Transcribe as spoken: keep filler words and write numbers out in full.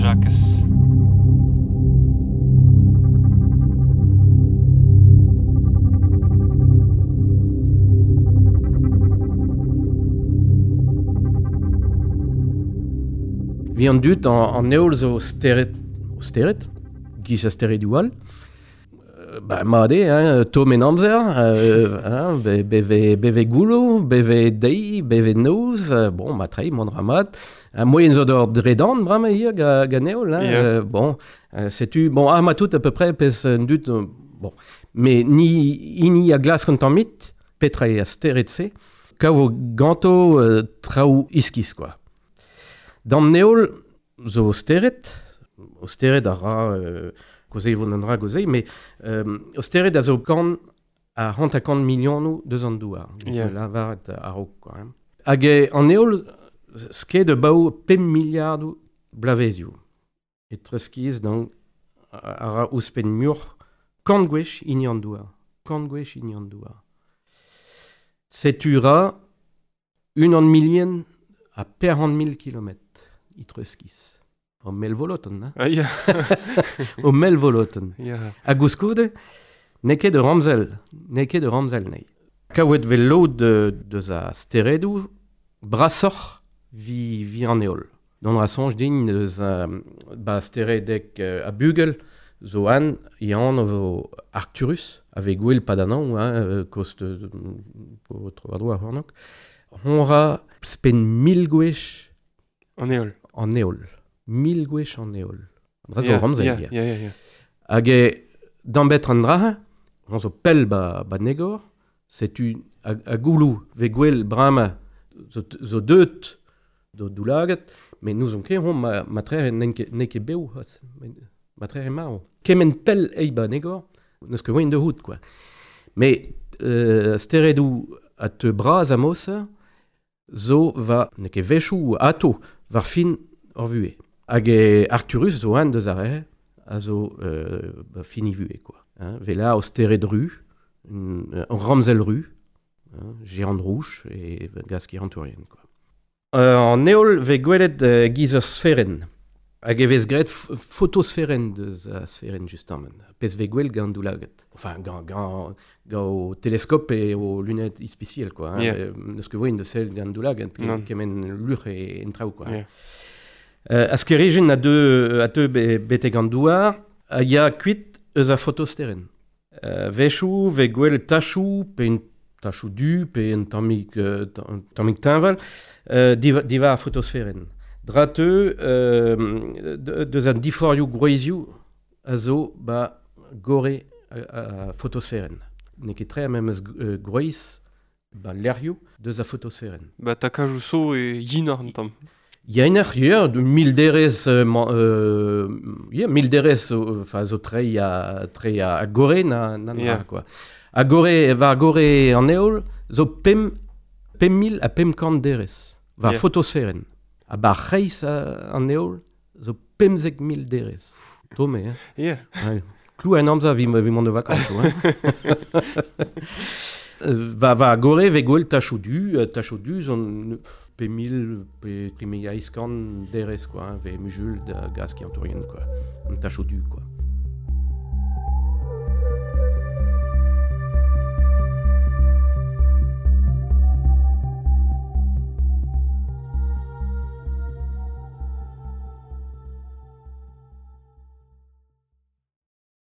Jacques. Vi an dut an, an eol zo steret, steret, giz a steret doual. Euh, ba made, hein, tom en amzer, euh, hein, be, beve, beve goulo, beve dei, beve noz, euh, bon, ma trei, mon ramat. Un moyen zo d'or dredan, brama hier, ga, ga neol, hein, Yeah. euh, bon, euh, c'est-tu, bon, ah, ma tout à peu près, pes an dut, euh, bon, mais ni, ini a glas kontant mit, petra e a steret se, kao ganto euh, traou iskis, quoi. Dans neol, zo steret, o steret a ra, euh, gozei vont an dra gozei, mais euh, o steret a zo kan a hant a kan milionou deus an douar. Yeah. La varet a rok, quoi. Hein. Hag e, an neol, sket de bao pem miliardou blavezioù. Et treuskiz dan a ra ouspen mur kant gwech ini an douar. Kant gwech ini an douar. Setu ra un an milien a per an mil kilomet. I treuskiz. O mel voloten, hein? Ah, yeah. O mel voloten. Yeah. A gouskoude, neke de ramzel, neke de ramzel nei. Kaouet vel load de, de za steredou, brasoc'h vi, vi an eol. Don rasonj din de za ba steredek euh, a bugel, zo an, ian o Arcturus, ave gwell padanan, hein, kost euh, po trovadou a hornok. Honra spen mil gwech An eol. an eol. Mil gwech an eol. Braz Yeah, o ramzel, yeah, ya. yeah, yeah, yeah. Hag e, d'ambet an dra, on zo pel ba, ba negor, setu a, a goulou ve gwell brama zo, zo deut do doulaget, men nous on ket on ma, ma trere neke, neke beu, has, ma trere mao. Kemen pel ei ba negor, neus ket oin de hout, quoi. Mais euh, steredou a te braz a mosa, zo va, neke vechou ou ato, var fin or vue. Hag e Arcturus zo an deus arre, a zo euh, ba fini vue, quoi. Hein, vela o stered ru, un, un ramzel ru, hein, géant rouge, et gaz qui rentourien, quoi. Euh, en eol ve gwelet euh, giz ur sferen. Hag e vez gret photosferen deus a sferen justamen. Pez ve gwell gant doulaget. Enfin, gant, gant, gant o teleskop e o lunet ispiciel, quoi. Hein, Yeah. euh, neus ket voin de sel gant doulaget, Non. kemen lur e entraou, quoi. Yeah. Euh, a skerijen a deux a deux be, bete gant douar, a ya kuit eus a photosteren. Euh, vechou, ve gwell tachou, pe un tachou du, pe un tammig, euh, tammig tinval, euh, diva, diva a photosferen. Drateu, euh, de, deus a diforioù groezioù a zo ba gore a, a photosferen. N'eo tre a mem eus euh, groez ba lerioù deus a photosferen. Ba takajou so e yin ar tam. Ya un ar de mil derez, euh, man- euh, yeah, mil derez, euh, fa zo trei a, trei a, a gore na, na, na Yeah. quoi. A gore, va gore an eol, zo pem, pem mil a pem kant derez. Va Yeah. photosferen. A ba reiz a, an eol, zo pemzek mil derez. Tome, hein. Yeah. Ouais. Klou en amza vi, vi mon de vacances, hein. Euh, va, va gore ve gwell tachou du, euh, tachou du, zon pe mil, pe prime ya iskan derez, quoi, hein, ve mujul da gaz qui entourien, quoi. Un tachou du, quoi.